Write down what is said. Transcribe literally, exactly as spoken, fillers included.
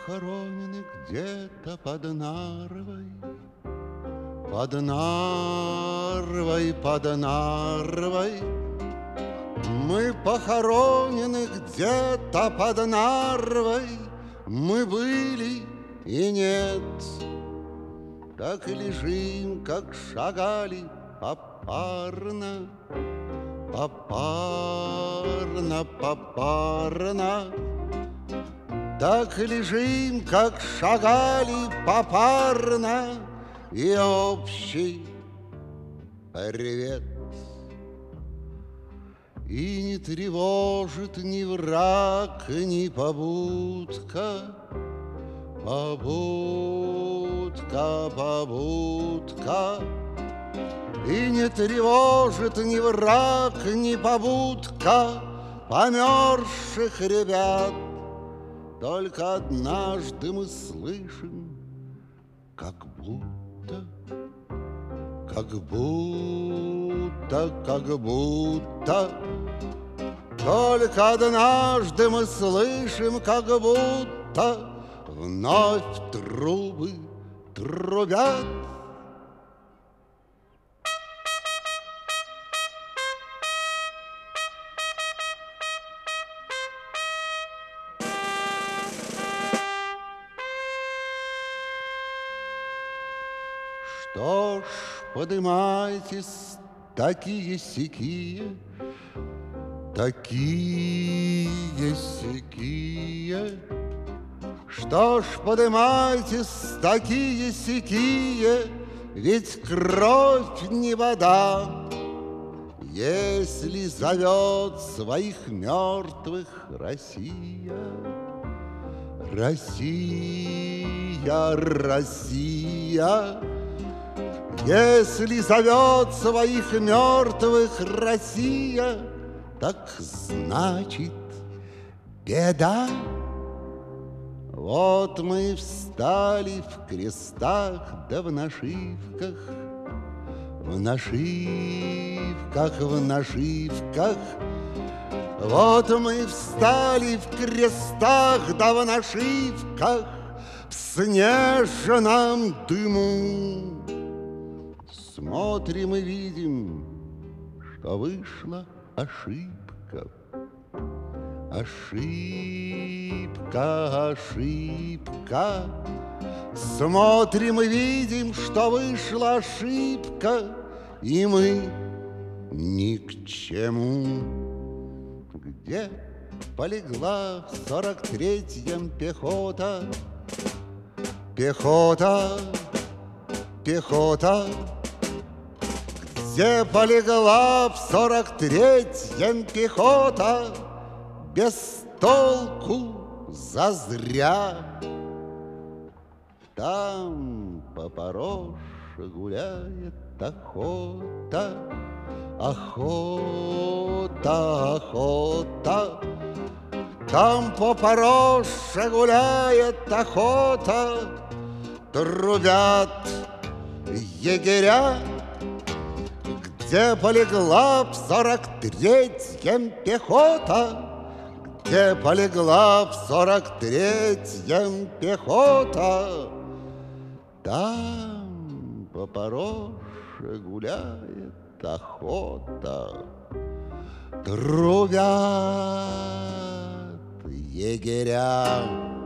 похоронены где-то под Нарвой, под Нарвой, под Нарвой. Мы похоронены где-то под Нарвой, мы были и нет. Так и лежим, как шагали попарно, попарно, попарно. Так и лежим, как шагали попарно, и общий привет. И не тревожит ни враг, ни побудка, побудка, побудка. И не тревожит ни враг, ни побудка померзших ребят. Только однажды мы слышим, как будто, как будто, как будто. Только однажды мы слышим, как будто вновь трубы трубят. Что ж, подымайтесь, такие-сякие, такие-сякие. Что ж, подымайтесь, такие-сякие, ведь кровь не вода. Если зовет своих мертвых Россия, Россия, Россия. Если зовет своих мертвых Россия, так значит беда. Вот мы встали в крестах да в нашивках, в нашивках, в нашивках. Вот мы встали в крестах да в нашивках, в снежном дыму. Смотрим и видим, что вышла ошибка. Ошибка, ошибка. Смотрим и видим, что вышла ошибка, и мы ни к чему. Где полегла в сорок третьем пехота? Пехота, пехота. Где полегла в сорок третьем пехота? Без толку, зазря. Там по Пороше гуляет охота, охота, охота. Там по Пороше гуляет охота, трубят егеря. Где полегла в сорок третьем пехота? Где полегла в сорок третьем пехота? Там по Пороше гуляет охота, трубят егеря.